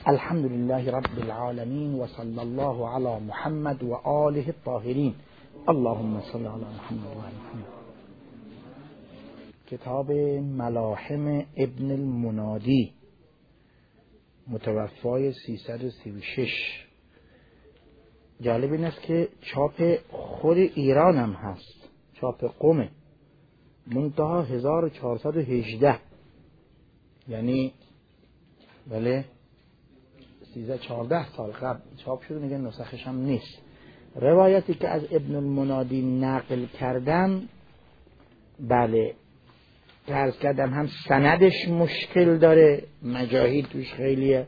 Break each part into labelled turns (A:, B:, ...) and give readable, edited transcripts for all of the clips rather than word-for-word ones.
A: الحمد لله رب العالمين وصلى الله على محمد وآله الطاهرين اللهم صل على محمد وآل محمد. کتاب ملاحم ابن المنادی متوفای 336. جالب این است که چاپ خود ایران هم هست، چاپ قم، منتها 1418، یعنی بله 13-14 سال قبل چاپ شده. میگن نسخش هم نیست. روایتی که از ابن المنادی نقل کردم، بله عرض کردم هم سندش مشکل داره، مجاهیل توش خیلیه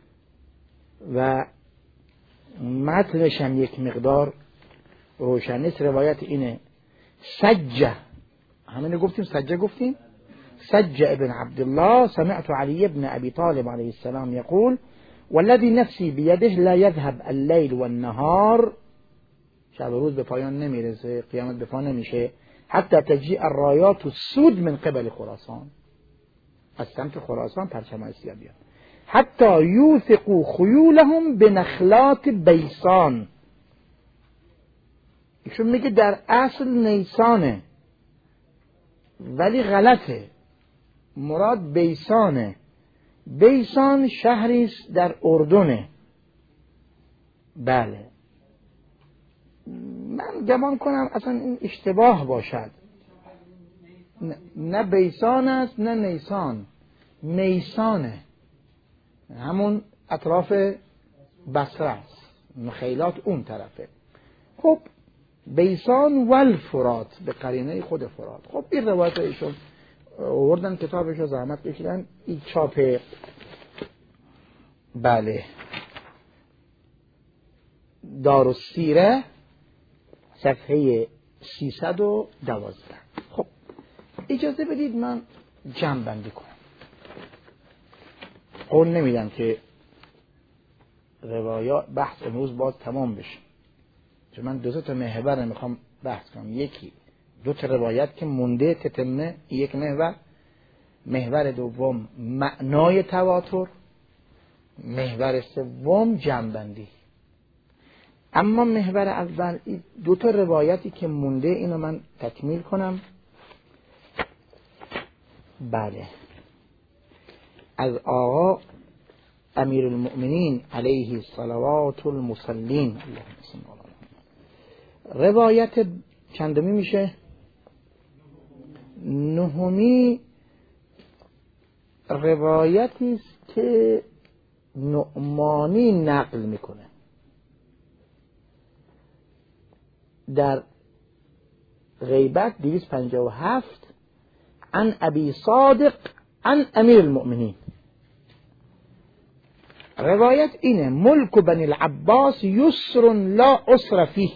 A: و متنش هم یک مقدار روشن نیست. روایت اینه: سجه، همین گفتیم، سجه گفتیم، سجه ابن عبدالله سمعت علی ابن ابی طالب علیه السلام یقول والذی نفسی بیده لا یذهب اللیل والنهار، شب و روز به پایان نمیرسه، قیامت به پا نمیشه، حتی تجیء الرایات السود من قبل خراسان، از سمت خراسان پرچم آسیا بیاد، حتی یوثقوا خیولهم بنخلات بیسان. ایشون میگه در اصل نیسانه ولی غلطه، مراد بیسانه. بیسان شهری است در اردنه. بله من گمان کنم اصلا این اشتباه باشد، نه بیسان است نه نیسان، میسانه، همون اطراف بصره است، مخیلات اون طرفه. خب بیسان والفرات، به قرینه خود فرات. خب این روایت ایشون آوردن، کتابش رو زحمت کشیدن، این چاپ بله دارالسیره صفحه 312. خب اجازه بدید من جمع بندی کنم. قول نمیدم که روایات بحث امروز باز تمام بشه، چون من دو تا محور میخوام بحث کنم. یکی دو تا روایت که مونده تتمه، یک محور. محور دوم معنای تواتر. محور سوم جمع بندی. اما محور اول دو تا روایتی که مونده، اینو من تکمیل کنم. بله از آقا امیر المؤمنین علیه الصلوات المصلین، روایت چندمی میشه؟ نهمی. روایتی است که نعمانی نقل میکنه در غیبت 257 عن ابی صادق عن امیر المؤمنین. روایت اینه: ملک بنی العباس یسر لا عسر فیه.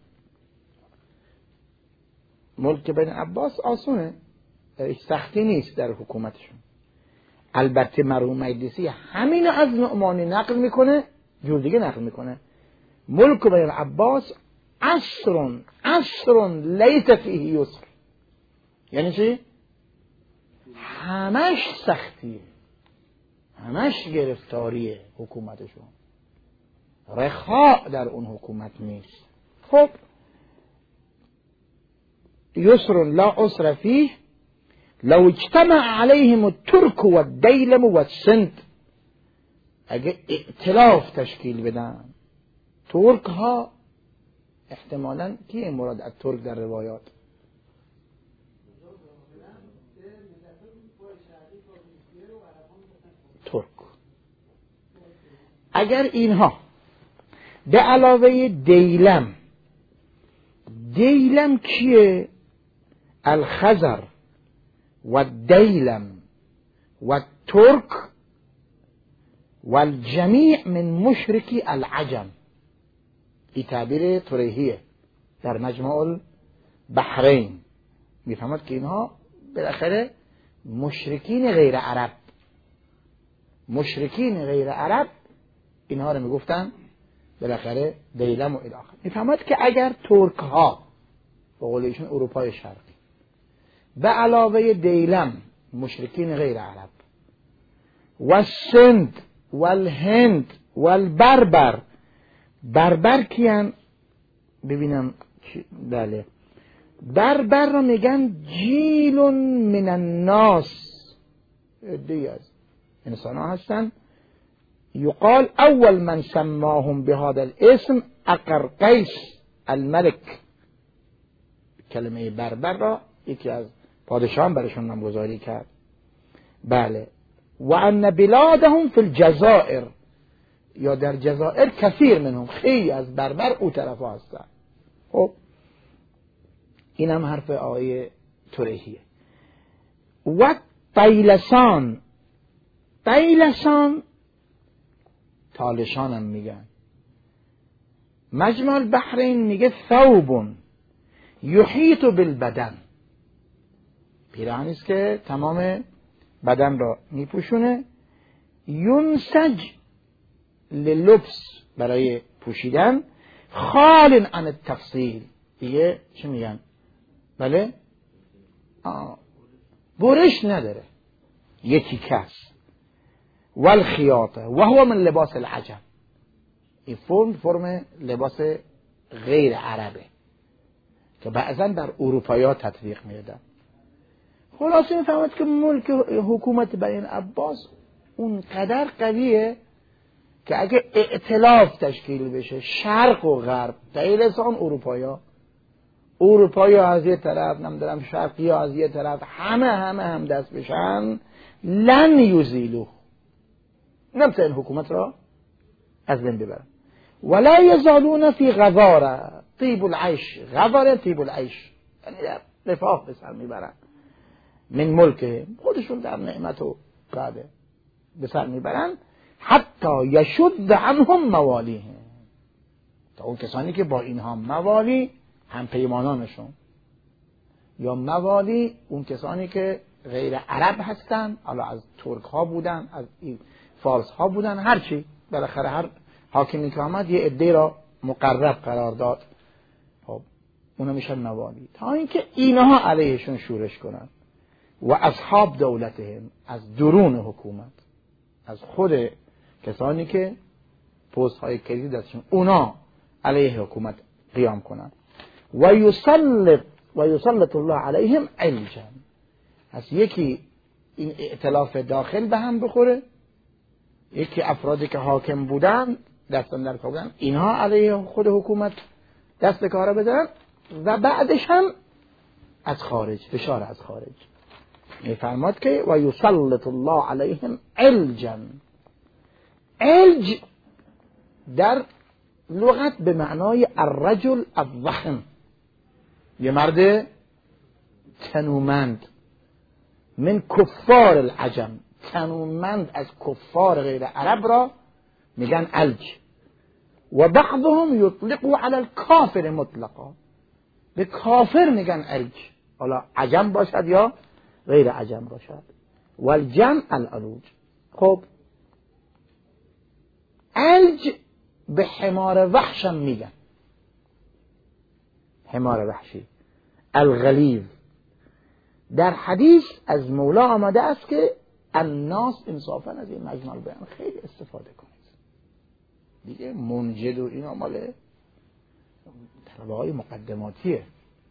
A: ملک بنی العباس آسونه، سختی نیست در حکومتشون. البته مرحوم مجلسی همین از نعمانی نقل میکنه، جور دیگه نقل میکنه: ملک بنی العباس عسر لیس فیه یسر. یعنی چی؟ همش سختیه، همش گرفتاریه حکومتشون، رخاء در اون حکومت نیست. خب یسر لا عسر فیه لو اجتمع علیهم الترک و الدیلم و السند. اگه ائتلاف تشکیل بدن ترک ها، احتمالاً کیه مراد از ترک در روایات؟ ترک. اگر اینها به علاوه دیلم، دیلم کیه؟ الخزر و الدیلم و الترک و الجمیع من مشرکی العجم. این تعبیر طریحیه در مجمع البحرین. میفهمد که اینها بالاخره مشرکین غیر عرب، مشرکین غیر عرب اینها رو میگفتن بالاخره دیلم و الی آخر. میفهمد که اگر ترک ها به قول ایشون اروپای شرقی به علاوه دیلم مشرکین غیر عرب و سند والهند والبربر. بربر کیان؟ ببینم بله، بربر رو میگن جیل من الناس، عده‌ای از انسان ها هستن. یقال اول من سماهم بهذا الاسم اقرقیس الملک. کلمه بربر را یکی از پادشاهان برشون نامگذاری کرد. بله. و ان بلادهم فی الجزائر، یا در جزائر کثیر منهم، خیلی از بربر او طرف ها هستن. خب این هم حرف آیه ترهیه. و طیلسان، طیلسان تالشان هم میگن. مجمع البحرین میگه ثوب یحیط بالبدن، پیراهنی است که تمام بدن را میپوشونه. ینسج للبس، برای پوشیدن. خال عن التفصیل، دیگه چه میگن؟ بله، برش نداره، یکی کس. والخیاطه و هو من لباس العجم، این فرم لباس غیر عربه که بعضا در اروپایی ها تطبیق میدن. خلاصه میفهمد که ملک حکومت بنی عباس اون قدر قویه که اگه ائتلاف تشکیل بشه شرق و غرب، طیلسان اروپایی ها از یه طرف، نمیدونم شرقی ها از یه طرف، همه دست بشن، لن یزیلو، نمیتونن حکومت را از بین ببرن. ولا یزالون فی غضاره، طیب العیش، غضاره طیب العیش، یعنی رفاه به سر میبرن. من ملک خودشون در نعمت و قاده به سر میبرن. حتی یشد عنهم موالیهم، تا اون کسانی که با اینها موالی، هم پیمانانشون یا موالی، اون کسانی که غیر عرب هستن، حالا از ترک ها بودن، از فارس ها بودن، هرچی، بالاخره هر حاکمی که آمد یه عده را مقرب قرار داد، خب اونا میشن موالی، تا اینکه اینها علیهشون شورش کنن. و اصحاب دولتهم، از درون حکومت، از خود کسانی که پست های کلیدی دستشون، اونا علیه حکومت قیام کنن. و یسلط الله علیهم علجا، از یکی این ائتلاف داخل به هم بخوره، یکی افرادی که حاکم بودن دستن در کار بودن، اینها علیه خود حکومت دست کار بزنن، و بعدش هم از خارج، فشار از خارج. میفرماد که و یسلط الله علیهم علجا. علج در لغت به معنای الرجل الضخم، یه مرد تنومند. من کفار العجم، تنومند از کفار غیر عرب را میگن علج. و بعضهم یطلقوا علی الکافر مطلقا، به کافر میگن علج، حالا عجم باشد یا غیر عجم باشد. والجمع العلوج. خب علج به حمار وحشم میگن، حمار وحشی الغلیظ. در حدیث از مولا آمده است که الناس انصافا از این مجموع بیان خیلی استفاده کنید. دیگه منجد و این مال طلبه های مقدماتیه.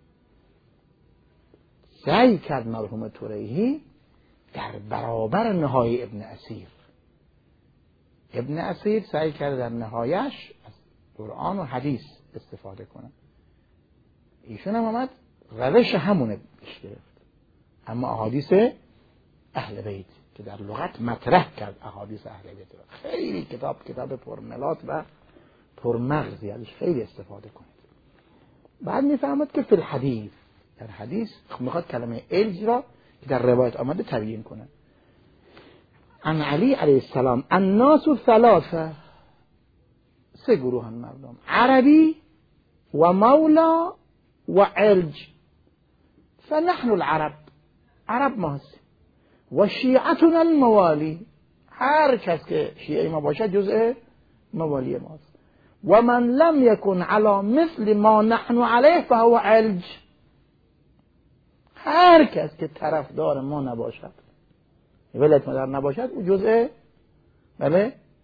A: سعی کرد مرحوم ترهی در برابر نهای ابن اسیر. ابن اسیر سعی کرد در نهایش از قرآن و حدیث استفاده کنه. ایشون هم آمد روش همونه پیش گرفت، اما احادیث اهل بیت که در لغت مطرح کرد، احادیث اهل بیت خیلی کتاب پرملات و پرمغزی، ازش خیلی استفاده کنید. بعد میفهمد که فی الحدیث، در حدیث میخواد کلمه علج را که در روایت آمده تبیین کنه. عن علی علیه السلام الناس ثلاثه، سه گروه هم مردم، عربی و مولا و علج. فنحن العرب، عرب ما هستیم، و شیعتنا الموالی، هر کس که شیعه ما باشد جزء موالی ماست. و من لم یکن علی مثل ما نحن علیه فهو علج، هر کس که طرفدار ما نباشد، ولایت مدار نباشد، او جزء بله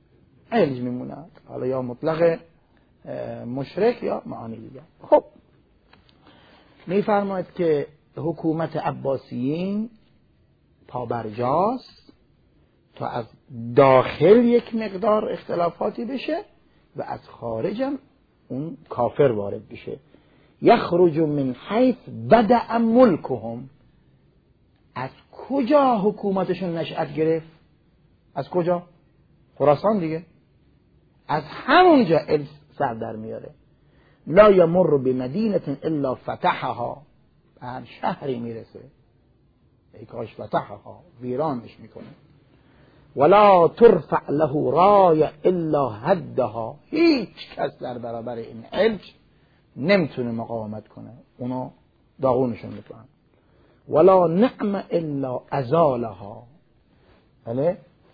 A: علج میموند، حالا یا مطلق مشرک یا معانی دیگر. خب میفرماید که حکومت عباسیین پابرجاست تا از داخل یک مقدار اختلافاتی بشه و از خارج هم اون کافر وارد بشه. یخرج من حیث بدأ ملکهم. از کجا حکومتشون نشأت گرفت؟ از کجا؟ خراسان دیگه. از همونجا سر در میاره. لا یمر بمدینه الا فتحها. هر شهری میرسه ای کاش فتحها، ویرانش میکنه. ولا ترفع له رایه الا هدها. هیچ کس در برابر این علج نمیتونه مقاومت کنه، اونا داغونشون میکنن. ولا نعم الا ازالها. بله،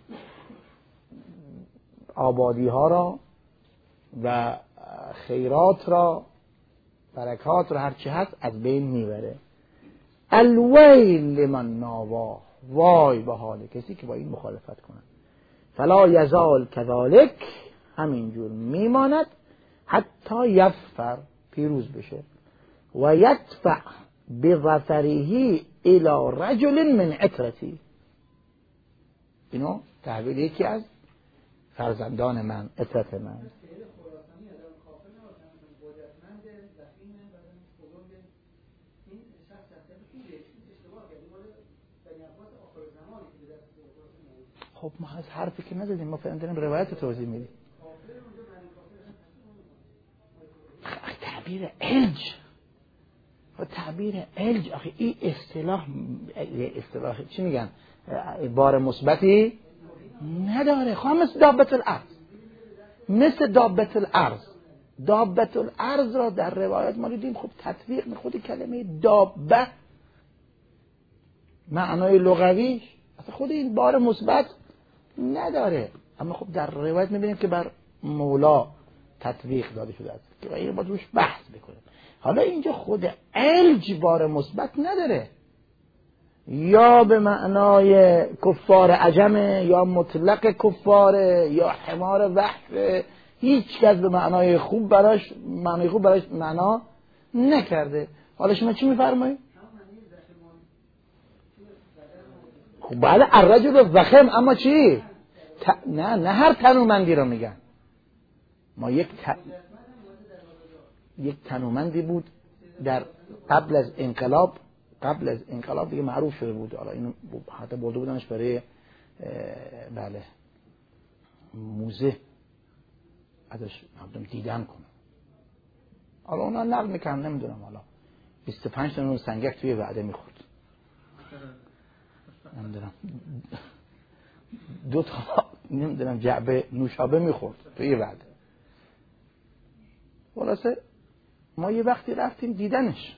A: آبادی ها را و خیرات را، برکات را، هرچی هست از بین میبره. الویل لمن ناوا. وای به حال کسی که با این مخالفت کنه. فلا یزال کذالک. همینجور میماند حتی یظفر، پیروز بشه. و یدفع بظفره الى رجل من عترتی. اینو تحویل یکی از فرزندان من، عترت من. خب ما از حرفی که نزدیم، ما فهم داریم روایت توضیح میدیم. تعبیر علج، تعبیر علج آخه این اصطلاح چی میگن، بار مثبتی نداره. خواهم مثل دابت الارض، مثل دابت الارض. دابت الارض را در روایت ما دیدیم خب تطبیق به خود کلمه دابه، معنای لغویش اصلا خود این بار مثبت نداره، اما خب در روایت میبینیم که بر مولا تطبیق داده شده است که این باید روش بحث بکنیم. حالا اینجا خود علج بار مثبت نداره، یا به معنای کفار عجمه، یا مطلق کفاره، یا حمار وحشه. هیچ کس به معنای خوب براش معنا نکرده. حالا شما چی میفرمایید؟ خب بله الرجل الضخم، اما چی؟ نه هر تنومندی رو میگن. ما یک تنومندی بود در قبل از انقلاب دیگه معروف شده بود. حالا اینو حتی برده بودنش برای بله موزه ازش مردم دیدن کنه. حالا اونا نقل میکنن، نمیدونم، حالا 25 تا سنگک توی وعده میخورد، نمیدونم 2 تا نمیدونم جعبه نوشابه میخورد توی وعده. خلاصه ما یه وقتی رفتیم دیدنش،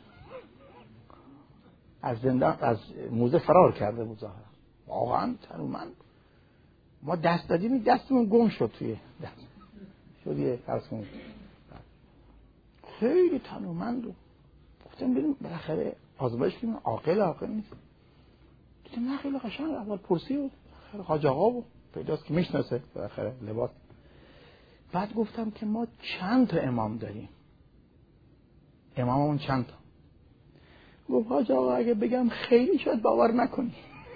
A: از زندان از موزه فرار کرده بود ظاهرا، واقعا تنومند. ما دست دادیم دستمون گم شد توی دست، شد یه فرض کنید خیلی تنومند. گفتم بریم بالاخره آزمایش کنیم، عاقل نیست. دیدم نه خیلی قشنگ، اول پرسی بود خیلی حاج آقا بود، پیداست که میشناسه بالاخره لباس. بعد گفتم که ما چند تا امام داریم، اماممون چند تا؟ گفت حاج آقا اگه بگم خیلی شاید باور نکنی.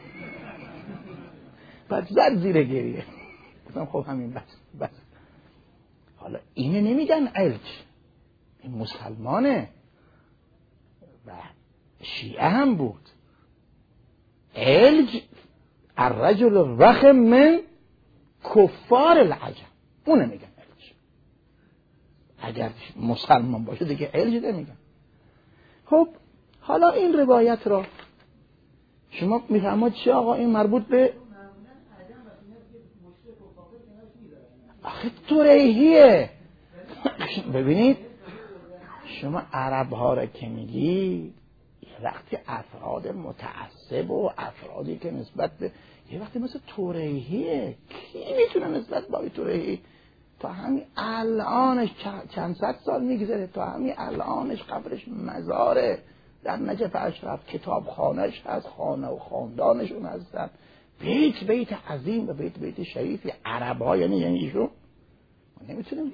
A: بعد زد زیر گریه. گفتم خب همین بس. حالا اینه نمیگن علج، این مسلمانه و شیعه هم بود. علج الرجل الرخم من کفار العجم، اونه میگن علج. اگر مسلمان باشه دیگه علج نمیگن. خب حالا این روایت را شما میفهمید چه آقا این مربوط به آخه توریهیه. ببینید شما عرب ها را که میگی یه وقتی افراد متعصب و افرادی که نسبت به یه وقتی مثل توریهیه، کی میتونه نسبت با توریهی تا همین الانش چند صد سال میگذره، تا همین الانش قبرش مزاره در نجف اشرف، کتاب خانهش هست، خانه و خاندانشون هستن، بیت عظیم و بیت شریفی. عرب ها یعنی ایشون نمیتونیم.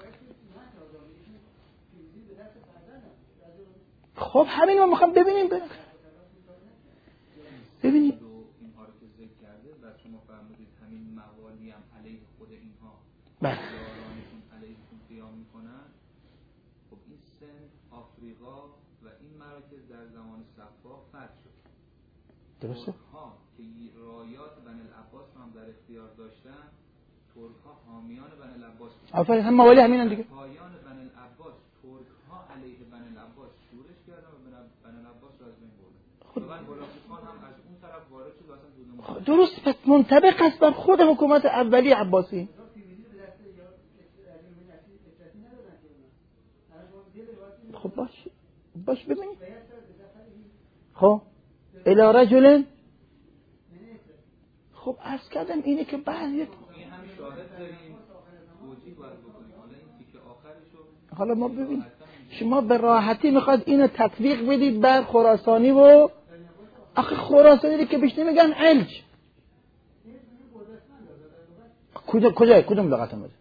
A: خب همین ما میخوام ببینیم ببینیم
B: اینها رو که ذکر کرده و شما فرمودید همین موالی هم علیه خود اینها یارانشون علیهشون قیام میکنن. خب این سند، آفریقا و این مراکز در زمان صفا فتح شد.
A: درسته؟
B: ترک‌ها که رایات بنی العباس هم در اختیار داشتن، ترک‌ها حامیان بنی العباس بودن.
A: آفرین، هم موالی همینن دیگه.
B: پایان بنی العباس ترک‌ها علیه بنی العباس شورش کردن و بنی العباس را از بین بردن. خداوند بلاخان هم از اون طرف وارد شد اصلا دونه.
A: درست، پس منطبق است بر خود حکومت اولی عباسی. خب باش ببینید. خب الی رجل، خب عرض کردم اینه که بعد
B: این همین شاهد داریم توجیه باید بکنیم. حالا این تیکه آخرشو
A: حالا ما ببین، شما به راحتی میخواد اینو تطبیق بدید بر خراسانی و آخه خراسانی که بهش نمیگن علج. کدوم لغت اومده؟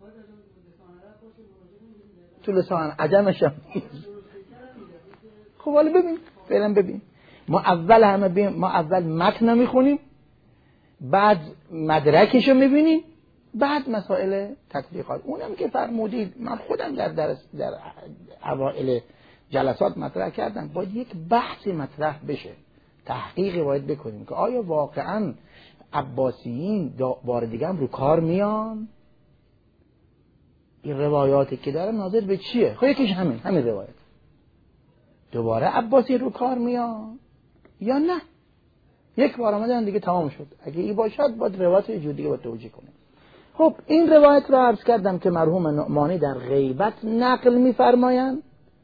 A: تو لسان عجمش هم. خب حالا ببین، فعلا ببین، ما اول متن میخونیم، بعد مدرکشو میبینیم، بعد مسائل تطبیقات. اونم که فرمودید من خودم در اوائل جلسات مطرح کردم، باید یک بحثی مطرح بشه، تحقیقی باید بکنیم که آیا واقعا عباسیین بار دیگه هم رو کار میان؟ این روایاتی که داره ناظر به چیه؟ خب یکیش همین روایت، دوباره عباسی رو کار میان یا نه؟ یک بار آمدن دیگه تمام شد. اگه این باشد باید روایت یه جور دیگه باید توجیه کنیم. خب این روایت رو عرض کردم که مرحوم نعمانی در غیبت نقل می‌فرمایند،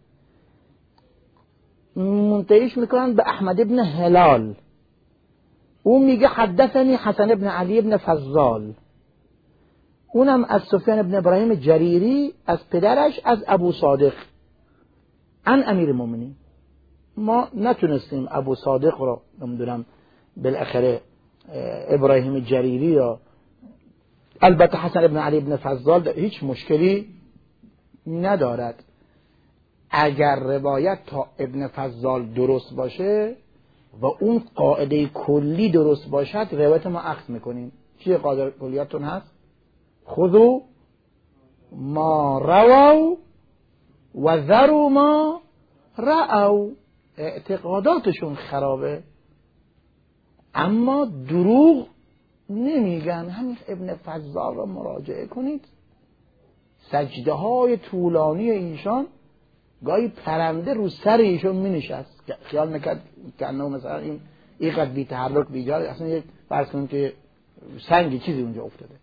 A: منتهیش میکنن به احمد ابن هلال. اون میگه حدثنی حسن ابن علی ابن فضال، اونم از سفیان ابن ابراهیم جریری از پدرش از ابو صادق عن امیر المؤمنین. ما نتونستیم ابو صادق رو نمیدونم بالاخره ابراهیم جریری یا البته حسن ابن علی ابن فضال هیچ مشکلی ندارد. اگر روایت تا ابن فضال درست باشه و اون قاعده کلی درست باشد، روایت ما اخذ میکنیم. چیه قاعده کلیاتون هست؟ خذوا ما رووا و ذروا ما رأوا. اعتقاداتشون خرابه اما دروغ نمیگن. همین ابن فضال رو مراجعه کنید، سجده های طولانی ایشان، گاهی پرنده رو سر ایشون می نشست، خیال میکرد که انه مثلا این قد بی تحرک بیجار، اصلا یک فرض کنیم که سنگی چیزی اونجا افتاده،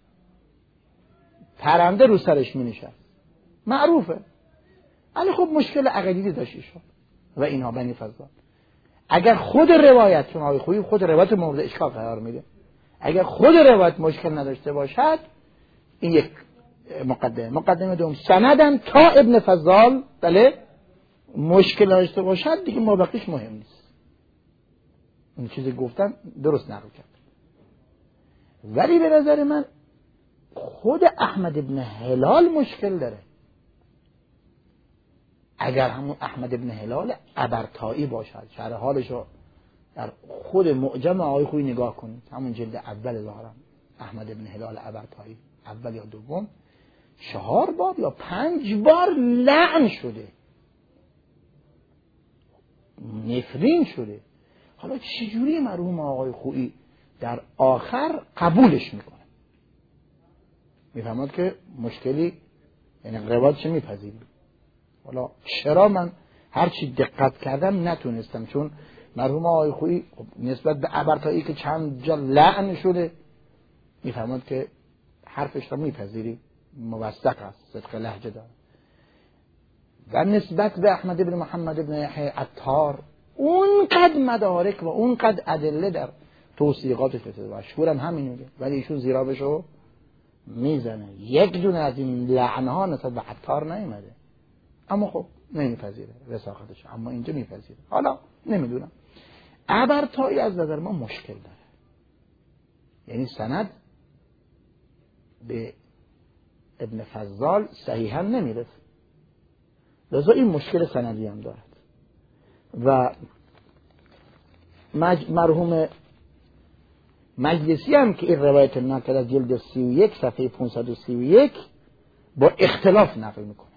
A: پرنده رو سرش می نشست، معروفه. ولی خب مشکل عقیدی داشت ایشون و اینها بنی فضال. اگر خود روایت، چون آقای خویی خود روایت مورد اشکال قرار میده، اگر خود روایت مشکل نداشته باشد، این یک مقدمه دوم، سندم تا ابن فضال بله مشکل داشته باشد دیگه ما بقیش مهم نیست. این چیزی گفتم درست نقل کرد. ولی به نظر من خود احمد ابن هلال مشکل داره. اگر همون احمد ابن هلال ابرتایی باشد، شرح حالشو در خود معجم آقای خویی نگاه کنید، همون جلد اول ظاهرا احمد ابن هلال ابرتایی، اول یا دوم، 4 بار یا 5 بار لعن شده، نفرین شده. حالا چجوری مرحوم آقای خویی در آخر قبولش میکنه؟ میفهمد که مشکلی، یعنی روایتش میپذیریم. حالا چرا من هرچی دقت کردم نتونستم، چون مرحوم آقای خویی نسبت به ابرتایی که چند جا لعن شده میفهمد که حرفش رو میپذیری، موثق است، صدق لهجه داره. و نسبت به احمد ابن محمد ابن یحیی عطار اونقدر مدارک و اونقدر ادله در توثیقاتش بده، مشهورم همین میگه، ولی ایشون زیرابشو میزنه. یک دونه از این لعنها نسبت به عطار نیومده، اما خب نمیپذیره رساختش، اما اینجا میپذیره. حالا نمیدونم، ابرتایی از نظر ما مشکل داره، یعنی سند به ابن فضال صحیحا نمیرسه، لذا این مشکل سندی هم دارد. و مرحوم مجلسی هم که این روایت نقل از جلد 31 صفحه 531 با اختلاف نقل میکنه.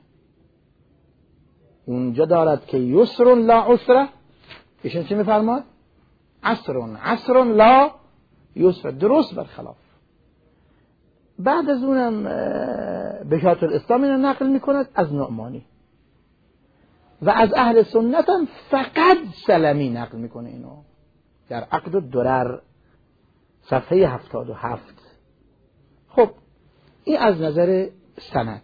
A: اونجا دارد که یسر لا عسر، ایشون چی میفرماد؟ عسر لا یسر، درست برخلاف. بعد از اونم بشارت الاسلام اینو نقل میکند از نعمانی و از اهل سنت هم فقط سلمی نقل میکنه اینو در عقد الدرر صفحه 77. خب این از نظر سند.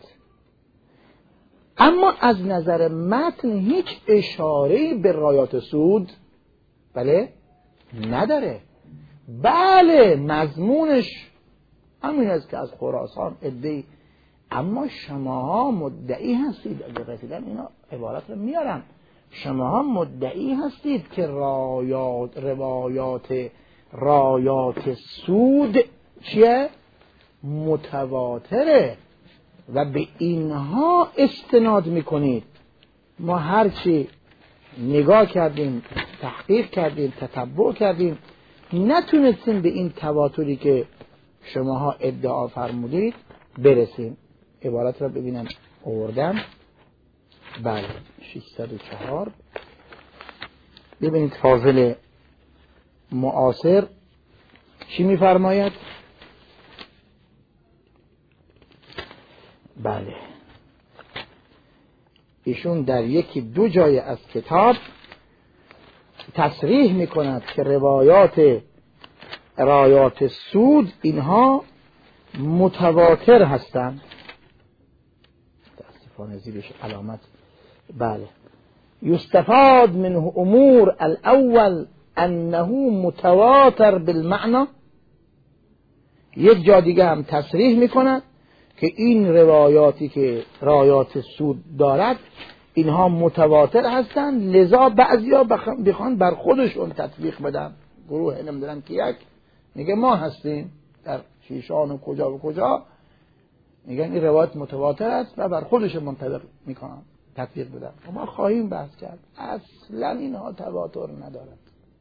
A: اما از نظر متن هیچ اشاره‌ای به رایات سود بله نداره. بله مضمونش همین است که از خراسان عده‌ای، اما شماها مدعی هستید، اگر رسیدن اینا عبارت رو میارن، شماها مدعی هستید که رایات سود چیه؟ متواتره و به اینها استناد میکنید. ما هرچی نگاه کردیم، تحقیق کردیم، تتبع کردیم، نتونستیم به این تواتری که شماها ادعا فرمودید برسیم. عبارت را ببینم آوردم. بله 604. ببینید فاضل معاصر چی میفرماید؟ بله ایشون در یکی دو جای از کتاب تصریح میکند که رایات سود اینها متواتر هستند. متاسفانه زیرش علامت. بله یستفاد منه امور الاول انه متواتر بالمعنى. یک جا دیگه هم تصریح میکند که این روایاتی که رایات سود دارد اینها متواتر هستند، لذا بعضیا بخوان بر خودشون تطبیق بدن. گروه نمیدونم که یک میگه ما هستیم در شیشان و کجا و کجا، میگن این روایت متواتر است و بر خودشون منطبق میکنن تطبیق بدن. ما خواهیم بحث کرد اصلا اینها تواتر ندارد.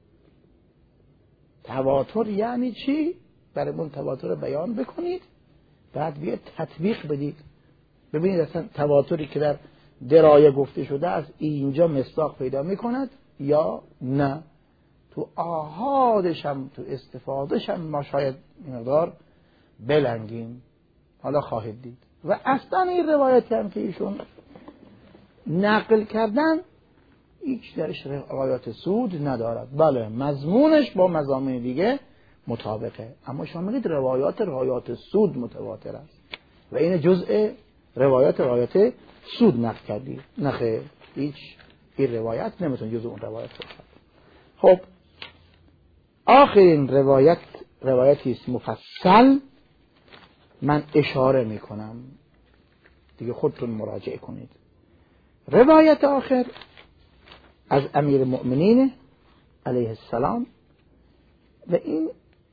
A: تواتر یعنی چی؟ برامون تواتر بیان بکنید، بعد بیاید تطبیق بدید. ببینید اصلا تواتری که در درایه گفته شده از اینجا مصداق پیدا میکند یا نه. تو آحادش هم تو استفادهش هم ما شاید مقدار بلنگیم، حالا خواهید دید. و اصلا این روایتی هم که ایشون نقل کردن هیچ درش روایات سود ندارد. بله مضمونش با مضامین دیگه مطابقه، اما شما میگید رایات سود متواتر است و این جزء رایات سود نقل کردی. نخیر، هیچ این روایت نمیتونه جزء اون روایت باشد. خب آخرین روایتی است مفصل، من اشاره میکنم دیگه خودتون مراجعه کنید. روایت آخر از امیر المؤمنین علیه السلام و این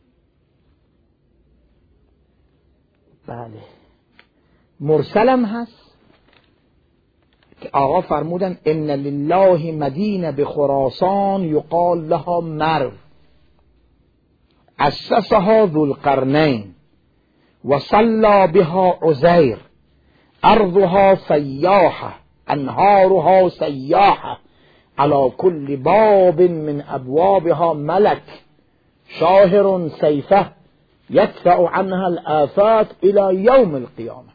A: بله مرسلم هست که آقا فرمودن ان لله مدینه بخراسان یقال لها مرو اسسها ذو القرنین و صلى بها عزیر ارضها سیاحه انهارها سیاحه على كل باب من ابوابها ملك شاهر سيفه يدفع عنها الآفات الى يوم القيامه.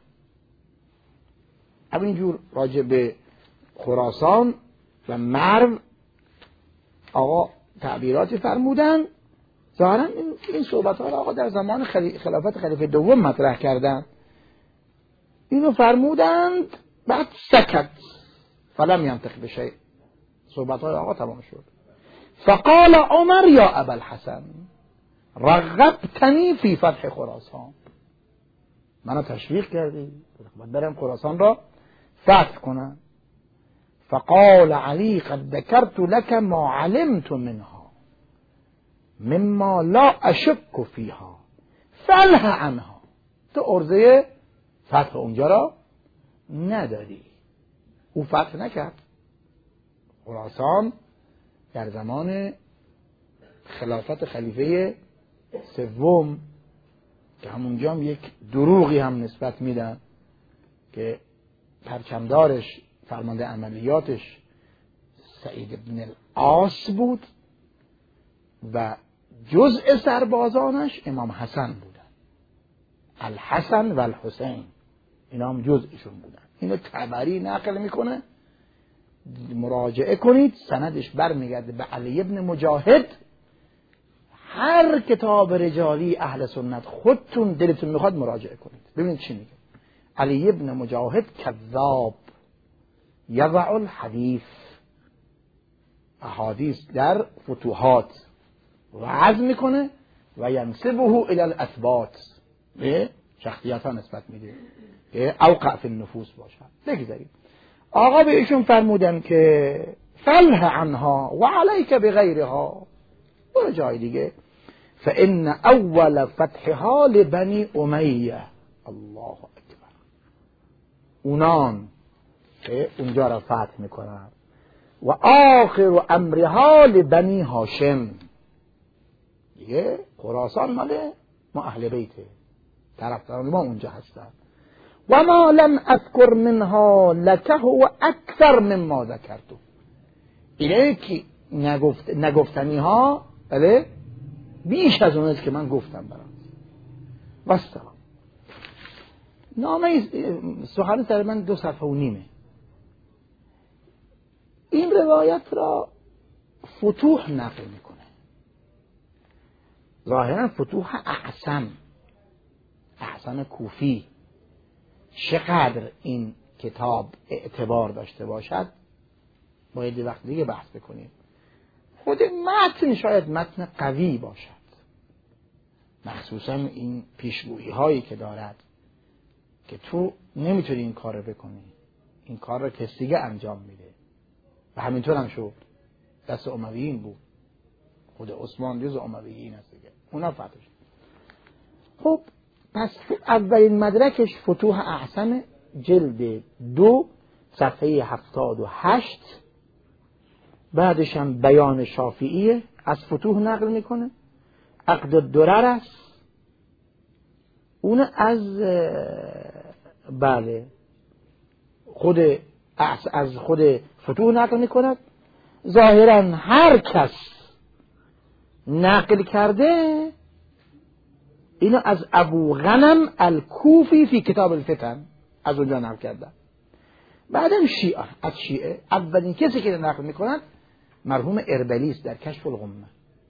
A: همینجور راجع به خراسان و مرو آقا تعبیراتی فرمودن. ظاهرا این صحبت ها را آقا در زمان خلافت خلیفه دوم مطرح کردن. اینو فرمودند بعد سکت فلم ینطق بشیء. صحبت های آقا تمام شد. فقال عمر یا ابا الحسن رغبتنی فی فتح خراسان، منو تشویق کردی باید برم خراسان را فتح کنم. فقال علی قد ذکرت لك ما علمت منها مما لا اشک فیها فله عنها. تو عرضه فتح اونجا را نداری. او فتح نکرد. خراسان در زمان خلافت خلیفه سوم که همونجا هم یک دروغی هم نسبت میدن که پرچمدارش فرمانده عملیاتش سعید بن العاص بود و جزء سربازانش امام حسن بودن، الحسن و الحسین، اینا هم جزءشون بودن. اینو طبری نقل میکنه، مراجعه کنید، سندش برمیگرده به علی ابن مجاهد. هر کتاب رجالی اهل سنت خودتون دلتون میخواد مراجعه کنید ببینید چی میگه. علی ابن مجاهد کذاب یضع الحدیث، احادیث در فتوحات وعظ میکنه و ینسبه الی الاثبات، به شخصیت ها نسبت میده که اوقع فی النفوس باشد. بگذاریم آقا به ایشون فرمودن که فلح عنها و علیک بغیرها، برو جای دیگه. فان اول فتحها لبنی امیه، الله اکبر، اونان که اونجا را فتح میکنن، و آخر امرها لبنی هاشم، دیگه خراسان مال ما اهل بیته، طرفداران ما اونجا هستن. و ما لم اذکر منها لک هو اکثر مما ذکرتو، اینه که نگفتنی ها بله بیش از اونست که من گفتم برات. واسطه نامه سخن سر من 2.5 صفحه. این روایت را فتوح نقل میکنه، ظاهرا فتوح اعصم کوفی. چقدر این کتاب اعتبار داشته باشد باید وقت دیگه بحث بکنیم. خود متن شاید متن قوی باشد، مخصوصا این پیشگویی هایی که دارد که تو نمیتونی این کار رو بکنی، این کار رو کسی دیگه انجام میده و همینطور هم شد. دست امویین بود، خود عثمان جز امویین است دیگه، اونا فتح شد. خب پس اولین مدرکش فتوح اعصم جلد 2 صفحه 78. بعدش هم بیان شافعیه از فتوح نقل میکنه. عقد الدرر است، اون از بله از خود فتوح نقل میکند. ظاهرا هر کس نقل کرده اینو از ابو غنم الکوفی فی کتاب الفتن، از اونجا نقل کردن. بعدم از شیعه اولین کسی که نقل میکند مرحوم اربلی است در کشف الغمه.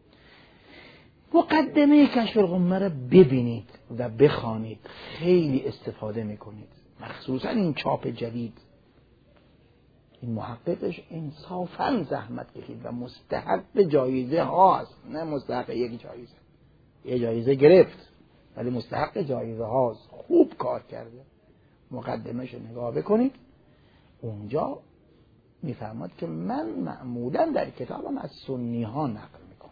A: مقدمه کشف الغمه را ببینید و بخوانید، خیلی استفاده میکنید، مخصوصا این چاپ جدید. این محققش انصافاً زحمت کشید و مستحق جایزه هاست، نه مستحق یک جایزه. یه جایزه گرفت ولی مستحق جایزه هاست، خوب کار کرده. مقدمهش رو نگاه بکنید، اونجا میفرماد که من معمولاً در کتابم از سنی ها نقل میکنم.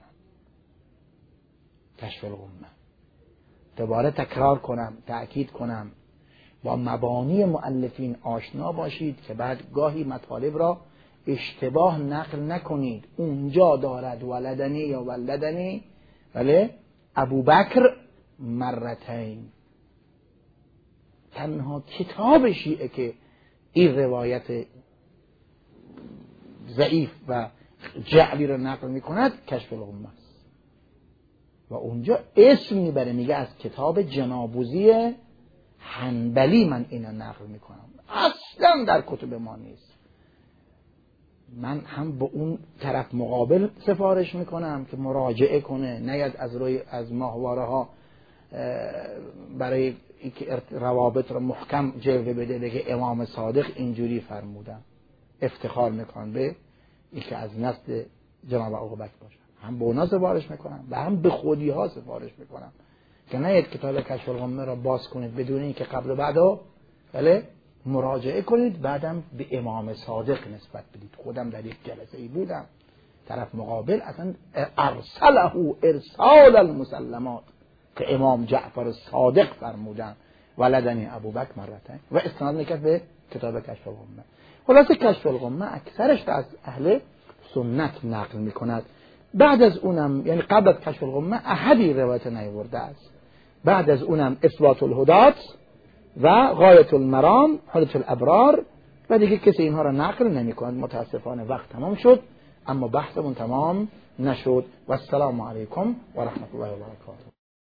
A: کشف الغمه دوباره تکرار کنم، تأکید کنم، با مبانی مؤلفین آشنا باشید که بعد گاهی مطالب را اشتباه نقل نکنید. اونجا دارد ولدنی یا ولدنی ولی ابوبکر مرتین، تنها کتاب شیعه که این روایت ضعیف و جعلی را نقل میکند کشف الغمه است و اونجا اسم میبره، میگه از کتاب جنابوزی حنبلی من اینو نقل میکنم، اصلا در کتب ما نیست. من هم به اون طرف مقابل سفارش میکنم که مراجعه کنه، نیاد از ماهواره ها برای اینکه روابط رو محکم جلوه بده بگه امام صادق اینجوری فرمودن، افتخار میکنن به اینکه از نسل جناب ابوبکر باشه. هم به اونا سفارش میکنم و هم به خودی ها سفارش میکنم که نیاد کتاب کشف الغمه را باز کنید بدون اینکه قبل و بعدو بله مراجعه کنید، بعدم به امام صادق نسبت بدید. خودم در یک جلسه ای بودم، طرف مقابل اصلا ارسله ارسال المسلمات که امام جعفر صادق فرمودن ولدنی ابوبکر مرتين و استناد میکرد به کتاب کشف الغمه. خلاصه کشف الغمه اکثرش از اهل سنت نقل میکند. بعد از اونم یعنی قبل از کشف الغمه احدی روایت نیاورده است. بعد از اونم اثبات الهدات و غایت المرام حجت الابرار و دیگه کسی اینها را نقل نمی‌کند. متاسفانه وقت تمام شد اما بحثمون تمام نشد. و السلام علیکم و رحمت الله و برکاته.